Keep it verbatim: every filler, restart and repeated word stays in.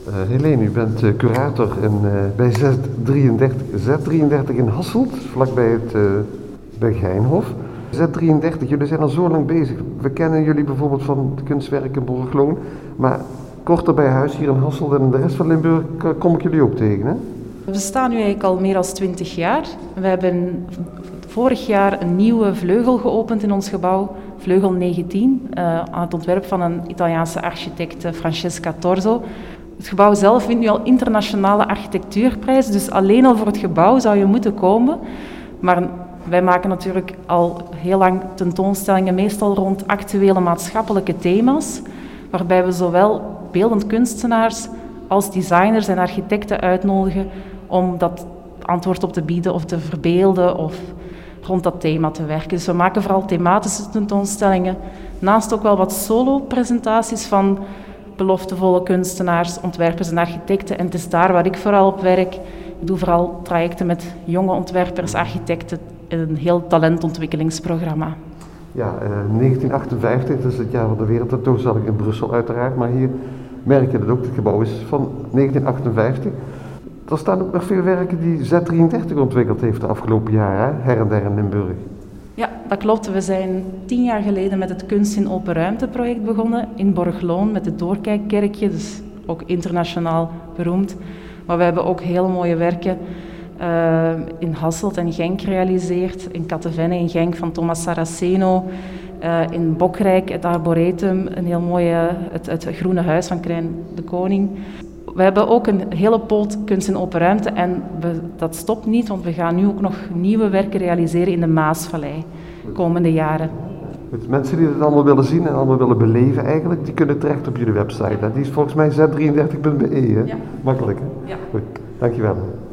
Uh, Helene, u bent uh, curator in, uh, bij Z drieëndertig, Z drieëndertig in Hasselt, vlakbij het uh, bij Geinhof. Z drieëndertig, jullie zijn al zo lang bezig. We kennen jullie bijvoorbeeld van het kunstwerk in Borgloon, maar korter bij huis hier in Hasselt en de rest van Limburg kom ik jullie ook tegen, hè? We bestaan nu eigenlijk al meer dan twintig jaar. We hebben vorig jaar een nieuwe vleugel geopend in ons gebouw, vleugel negentien, uh, aan het ontwerp van een Italiaanse architect, Francesca Torzo. Het gebouw zelf wint nu al internationale architectuurprijs, dus alleen al voor het gebouw zou je moeten komen. Maar wij maken natuurlijk al heel lang tentoonstellingen, meestal rond actuele maatschappelijke thema's, waarbij we zowel beeldend kunstenaars als designers en architecten uitnodigen om dat antwoord op te bieden of te verbeelden of rond dat thema te werken. Dus we maken vooral thematische tentoonstellingen, naast ook wel wat solo-presentaties van beloftevolle kunstenaars, ontwerpers en architecten. En het is daar waar ik vooral op werk. Ik doe vooral trajecten met jonge ontwerpers, architecten, een heel talentontwikkelingsprogramma. Ja, uh, negentien achtenvijftig, dat is het jaar van de wereldtentoonstelling in Brussel uiteraard, maar hier merk je dat ook, het gebouw is van negentien achtenvijftig. Er staan ook nog veel werken die Z drieëndertig ontwikkeld heeft de afgelopen jaren, hè? Her en der in Limburg. Ja, dat klopt. We zijn tien jaar geleden met het Kunst in Open Ruimte project begonnen in Borgloon met het Doorkijkkerkje, dus ook internationaal beroemd. Maar we hebben ook heel mooie werken uh, in Hasselt en Genk gerealiseerd, in Kattenvenne in Genk van Thomas Saraceno, uh, in Bokrijk het Arboretum, een heel mooie, het, het Groene Huis van Krijn de Koning. We hebben ook een hele poot kunst in open ruimte en we, dat stopt niet, want we gaan nu ook nog nieuwe werken realiseren in de Maasvallei de komende jaren. Goed, mensen die het allemaal willen zien en allemaal willen beleven eigenlijk, die kunnen terecht op jullie website. Die is volgens mij Z drieëndertig punt B E, hè? Ja. Makkelijk, hè? Ja. Goed, dankjewel.